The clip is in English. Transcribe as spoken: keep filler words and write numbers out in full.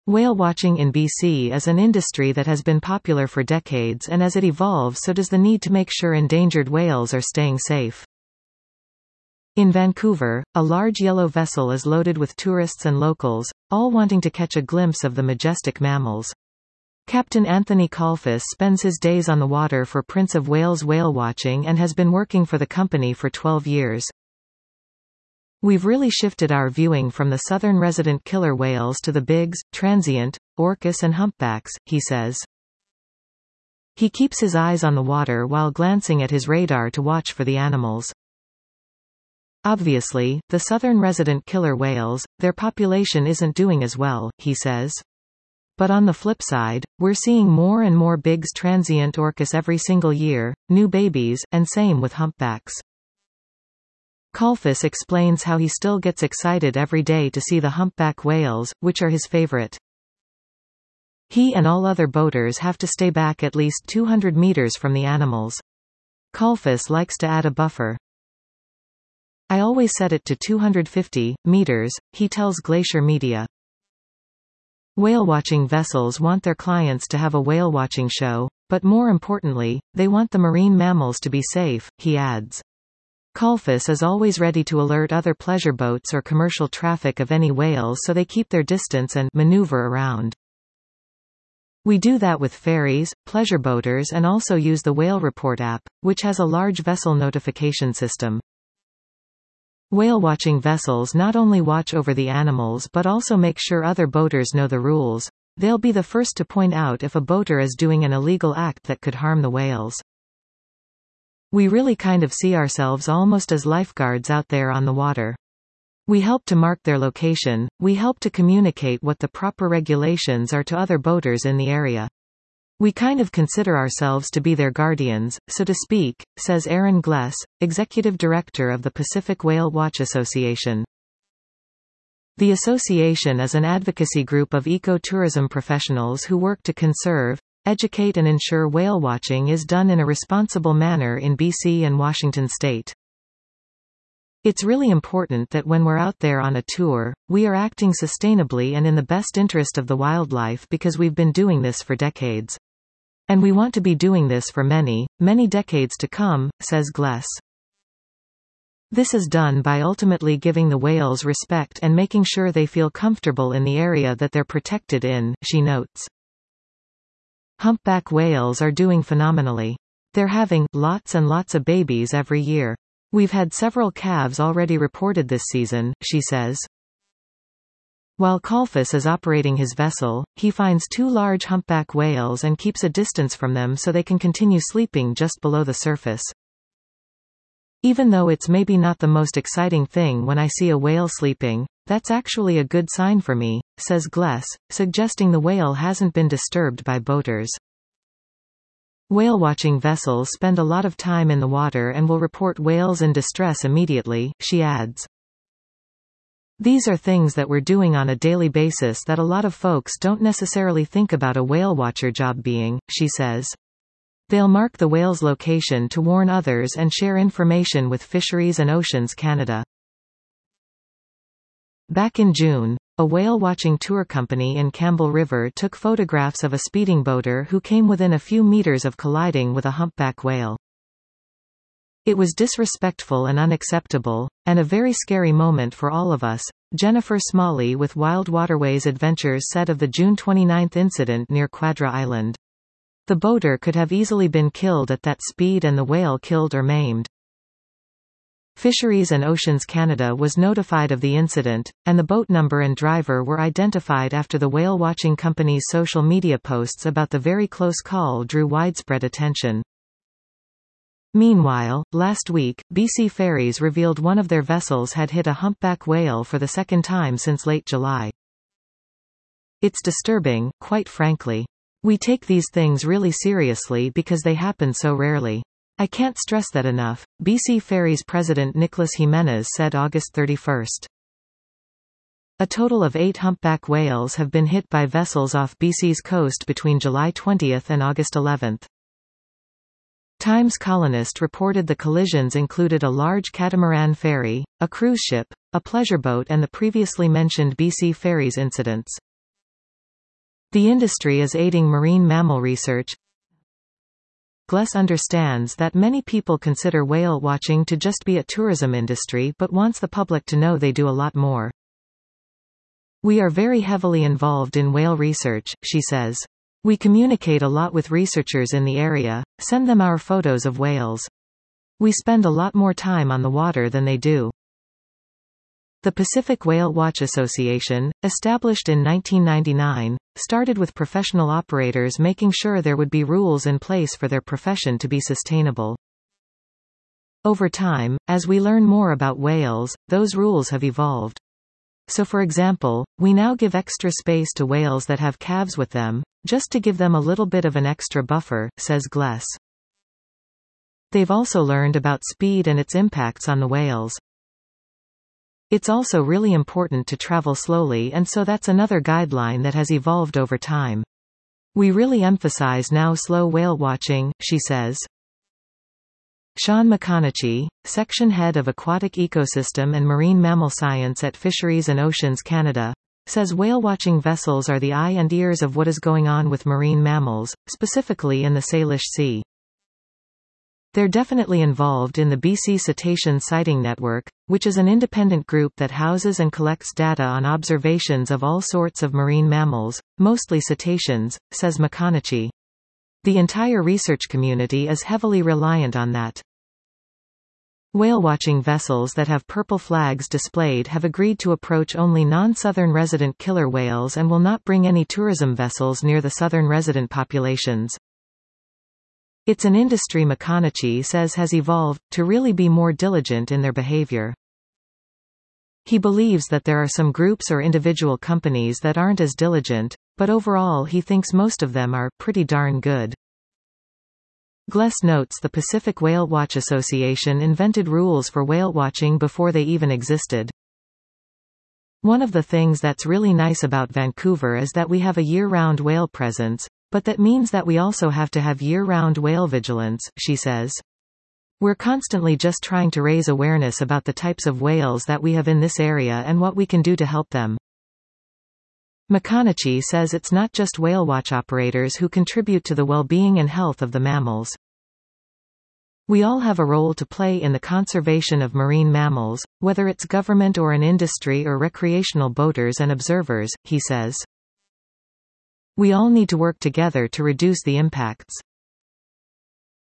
Whale watching in B C is an industry that has been popular for decades, and as it evolves, so does the need to make sure endangered whales are staying safe. In Vancouver, a large yellow vessel is loaded with tourists and locals, all wanting to catch a glimpse of the majestic mammals. Captain Anthony Kalfas spends his days on the water for Prince of Wales whale watching and has been working for the company for twelve years. We've really shifted our viewing from the southern resident killer whales to the bigs, transient, orcas and humpbacks, he says. He keeps his eyes on the water while glancing at his radar to watch for the animals. Obviously, the southern resident killer whales, their population isn't doing as well, he says. But on the flip side, we're seeing more and more bigs transient orcas every single year, new babies, and same with humpbacks. Kalfas explains how he still gets excited every day to see the humpback whales, which are his favorite. He and all other boaters have to stay back at least two hundred meters from the animals. Kalfas likes to add a buffer. I always set it to two hundred fifty meters, he tells Glacier Media. Whale-watching vessels want their clients to have a whale-watching show, but more importantly, they want the marine mammals to be safe, he adds. Kalfas is always ready to alert other pleasure boats or commercial traffic of any whales so they keep their distance and maneuver around. We do that with ferries, pleasure boaters, and also use the Whale Report app, which has a large vessel notification system. Whale-watching vessels not only watch over the animals but also make sure other boaters know the rules. They'll be the first to point out if a boater is doing an illegal act that could harm the whales. We really kind of see ourselves almost as lifeguards out there on the water. We help to mark their location, we help to communicate what the proper regulations are to other boaters in the area. We kind of consider ourselves to be their guardians, so to speak, says Aaron Gless, Executive Director of the Pacific Whale Watch Association. The association is an advocacy group of ecotourism professionals who work to conserve, educate and ensure whale watching is done in a responsible manner in B C and Washington state. It's really important that when we're out there on a tour, we are acting sustainably and in the best interest of the wildlife because we've been doing this for decades. And we want to be doing this for many, many decades to come, says Gless. This is done by ultimately giving the whales respect and making sure they feel comfortable in the area that they're protected in, she notes. Humpback whales are doing phenomenally. They're having lots and lots of babies every year. We've had several calves already reported this season, she says. While Kalfas is operating his vessel, he finds two large humpback whales and keeps a distance from them so they can continue sleeping just below the surface. Even though it's maybe not the most exciting thing when I see a whale sleeping, that's actually a good sign for me, says Gless, suggesting the whale hasn't been disturbed by boaters. Whale-watching vessels spend a lot of time in the water and will report whales in distress immediately, she adds. These are things that we're doing on a daily basis that a lot of folks don't necessarily think about a whale watcher job being, she says. They'll mark the whale's location to warn others and share information with Fisheries and Oceans Canada. Back in June, a whale-watching tour company in Campbell River took photographs of a speeding boater who came within a few meters of colliding with a humpback whale. It was disrespectful and unacceptable, and a very scary moment for all of us, Jennifer Smalley with Wild Waterways Adventures said of the June twenty-ninth incident near Quadra Island. The boater could have easily been killed at that speed and the whale killed or maimed. Fisheries and Oceans Canada was notified of the incident, and the boat number and driver were identified after the whale-watching company's social media posts about the very close call drew widespread attention. Meanwhile, last week, B C Ferries revealed one of their vessels had hit a humpback whale for the second time since late July. It's disturbing, quite frankly. We take these things really seriously because they happen so rarely. I can't stress that enough, B C Ferries President Nicholas Jimenez said August thirty-first. A total of eight humpback whales have been hit by vessels off B C's coast between July twentieth and August eleventh. Times Colonist reported the collisions included a large catamaran ferry, a cruise ship, a pleasure boat and the previously mentioned B C Ferries incidents. The industry is aiding marine mammal research. Gless understands that many people consider whale watching to just be a tourism industry but wants the public to know they do a lot more. We are very heavily involved in whale research, she says. We communicate a lot with researchers in the area, send them our photos of whales. We spend a lot more time on the water than they do. The Pacific Whale Watch Association, established in nineteen ninety-nine, started with professional operators making sure there would be rules in place for their profession to be sustainable. Over time, as we learn more about whales, those rules have evolved. So for example, we now give extra space to whales that have calves with them, just to give them a little bit of an extra buffer, says Gless. They've also learned about speed and its impacts on the whales. It's also really important to travel slowly, and so that's another guideline that has evolved over time. We really emphasize now slow whale watching, she says. Sean McConaughey, section head of Aquatic Ecosystem and Marine Mammal Science at Fisheries and Oceans Canada, says whale-watching vessels are the eye and ears of what is going on with marine mammals, specifically in the Salish Sea. They're definitely involved in the B C Cetacean Sighting Network, which is an independent group that houses and collects data on observations of all sorts of marine mammals, mostly cetaceans, says McConaughey. The entire research community is heavily reliant on that. Whale-watching vessels that have purple flags displayed have agreed to approach only non-southern resident killer whales and will not bring any tourism vessels near the southern resident populations. It's an industry McConaughey says has evolved to really be more diligent in their behavior. He believes that there are some groups or individual companies that aren't as diligent, but overall he thinks most of them are pretty darn good. Gless notes the Pacific Whale Watch Association invented rules for whale watching before they even existed. One of the things that's really nice about Vancouver is that we have a year-round whale presence, but that means that we also have to have year-round whale vigilance, she says. We're constantly just trying to raise awareness about the types of whales that we have in this area and what we can do to help them. McConaughey says it's not just whale watch operators who contribute to the well-being and health of the mammals. We all have a role to play in the conservation of marine mammals, whether it's government or an industry or recreational boaters and observers, he says. We all need to work together to reduce the impacts.